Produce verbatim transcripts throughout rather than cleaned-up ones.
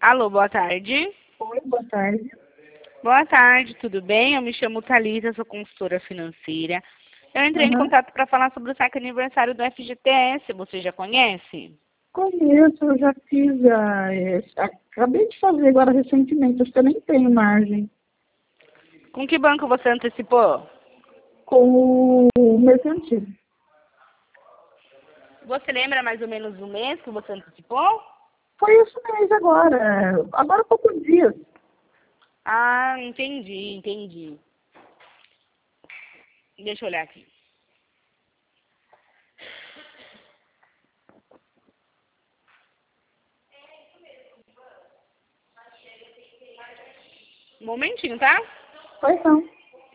Alô, boa tarde. Oi, boa tarde. Boa tarde, tudo bem? Eu me chamo Thalita, sou consultora financeira. Eu entrei em Uhum. contato para falar sobre o saque aniversário do F G T S. Você já conhece? Conheço, eu já fiz, a, é, acabei de fazer agora recentemente, acho que eu nem tenho margem. Com que banco você antecipou? Com o mercantil. Você lembra mais ou menos do mês que você antecipou? Foi esse mês agora, agora há poucos dias. Ah, entendi, entendi. Deixa eu olhar aqui. Um momentinho, tá? Pois não.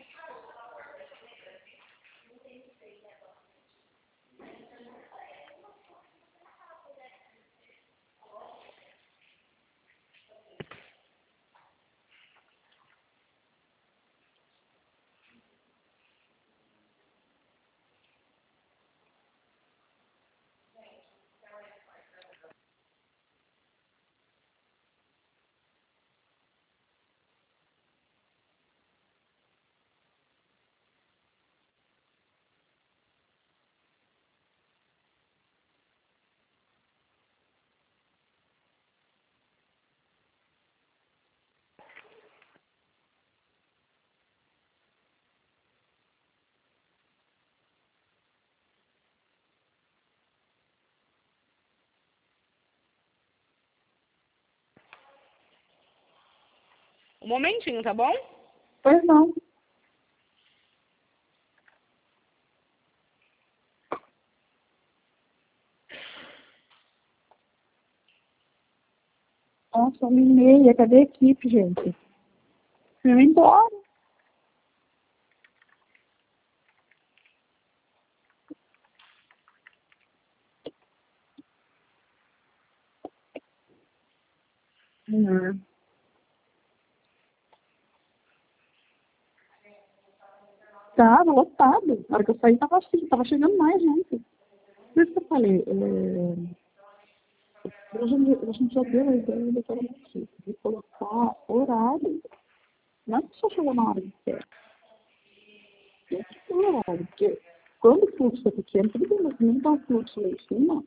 Um momentinho, tá bom? Pois não. Nossa, uma e meia, cadê a equipe, gente? Eu ia embora. Uhum. Tava lotado. Na hora que eu saí, tava assim, tava chegando mais gente. Por isso que eu falei, é... A gente, a gente já deu a ideia daquela notícia, de colocar horário. Não é que só chegou na hora de certo. Tem que ter horário, porque quando o fluxo é pequeno, tudo bem, mas nem dá um fluxo lá em cima.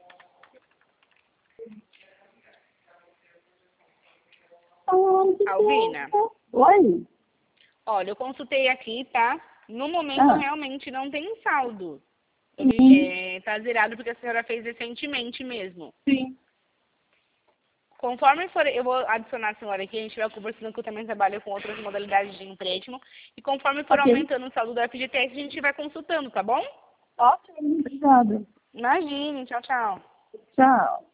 Ah, que Alvina, bom. Oi? olha, eu consultei aqui, tá? No momento, Ah, realmente não tem saldo. Eu vi, sim, é, tá zerado porque a senhora fez recentemente mesmo. sim. Conforme for, eu vou adicionar a senhora aqui, a gente vai conversando que eu também trabalho com outras modalidades de empréstimo. E conforme for Ok. aumentando o saldo do F G T S, a gente vai consultando, tá bom? Ok, obrigada. Imagine, tchau, tchau. Tchau.